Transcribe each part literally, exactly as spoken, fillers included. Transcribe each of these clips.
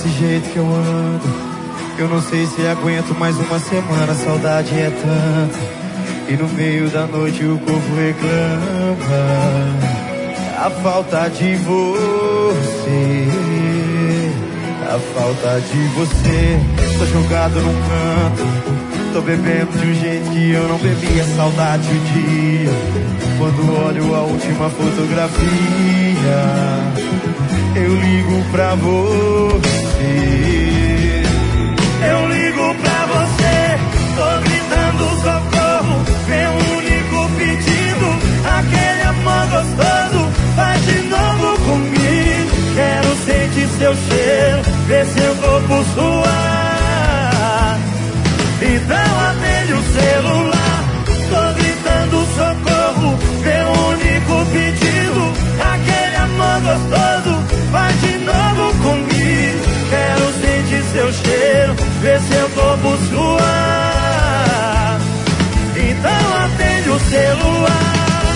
desse jeito que eu ando. Eu não sei se aguento mais uma semana, a saudade é tanta. E no meio da noite o corpo reclama a falta de você, a falta de você. Tô jogado num canto, tô bebendo de um jeito que eu não bebia. Saudade o dia, quando olho a última fotografia. Eu ligo pra você, eu ligo pra você, tô gritando socorro, meu único pedido, aquele amor gostoso, faz de novo comigo. Quero sentir seu cheiro, ver seu corpo suar. Então atende o celular, tô gritando socorro, meu único pedido, aquele amor gostoso, faz de novo comigo. Quero sentir seu cheiro, ver seu corpo suar. Então atende o celular.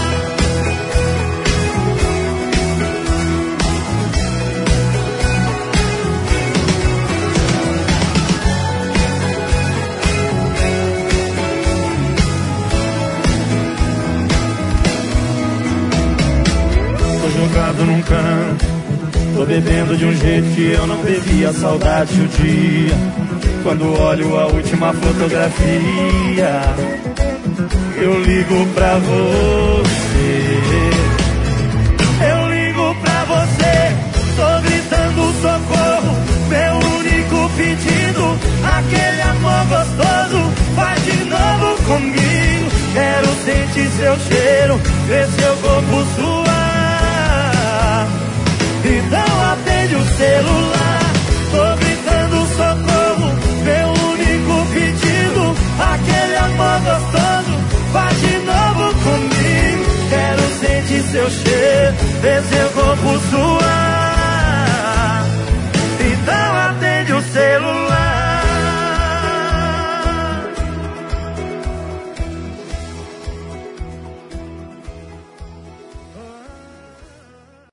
Tô jogado num canto, tô bebendo de um jeito que eu não bebia. Saudade o dia, quando olho a última fotografia. Eu ligo pra você, eu ligo pra você, tô gritando socorro, meu único pedido, aquele amor gostoso, faz de novo comigo. Quero sentir seu cheiro, ver seu corpo suar. Então atende o celular, tô gritando socorro, meu único pedido, aquele amor gostoso, faz de novo comigo. Quero sentir seu cheiro, ver seu